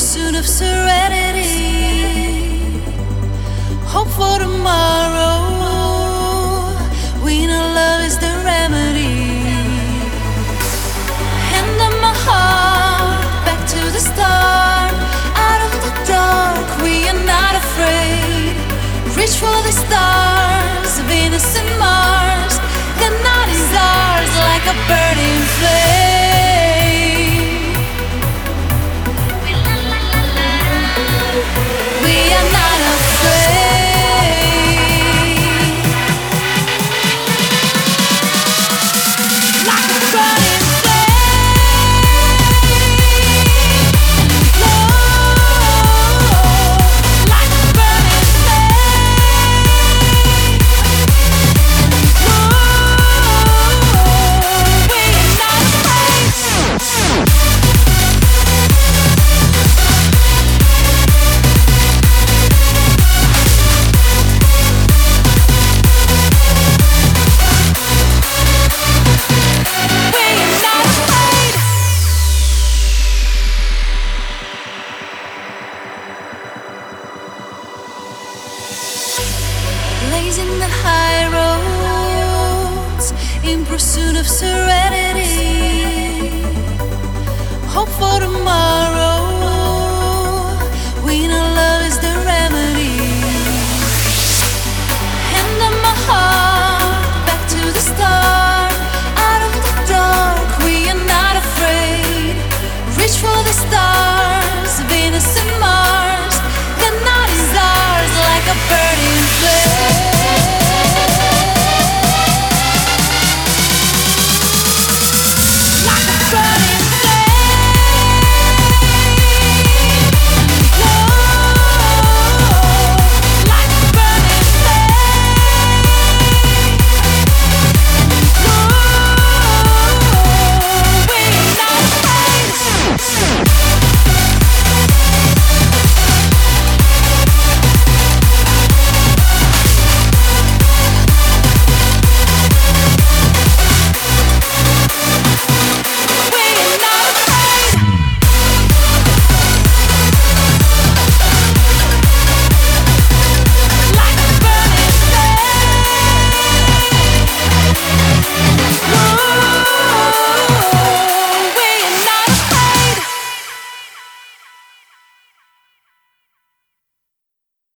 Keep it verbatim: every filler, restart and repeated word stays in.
pursuit of serenity, hope for tomorrow. We know love is the remedy. Hand on my heart, back to the start. Out of the dark, we are not afraid. Reach for the stars, Venus and Mars. The night is ours like a burning flame. We are not afraid. Like a burning flame. Love, like a burning flame. Love, we are not afraid. Blazing the high roads in pursuit of serenity, hope for tomorrow.